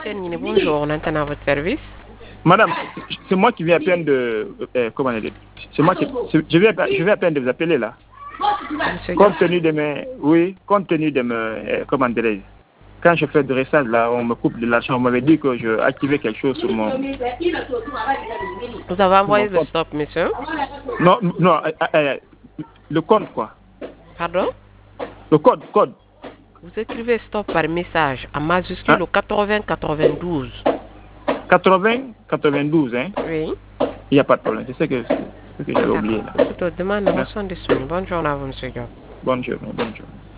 Bonjour, on entend à votre service. Madame, c'est moi qui viens à peine de... comment dire? C'est moi qui... Je viens à peine de vous appeler là. Monsieur Compte tenu de mes... Oui, compte tenu de mes... comment dirais-je? Quand je fais du dressage là, on me coupe de l'argent. On m'avait dit que je activais quelque chose sur mon... Vous avez envoyé le stop, monsieur? Non, non, le code quoi. Pardon? Le code. Vous écrivez stop par message en majuscule au 80-92. 80-92, hein? Oui. Il n'y a pas de problème. C'est ce que j'avais oublié là. Demande à Bonne journée à vous, monsieur Diop. Bonne journée, bonne journée.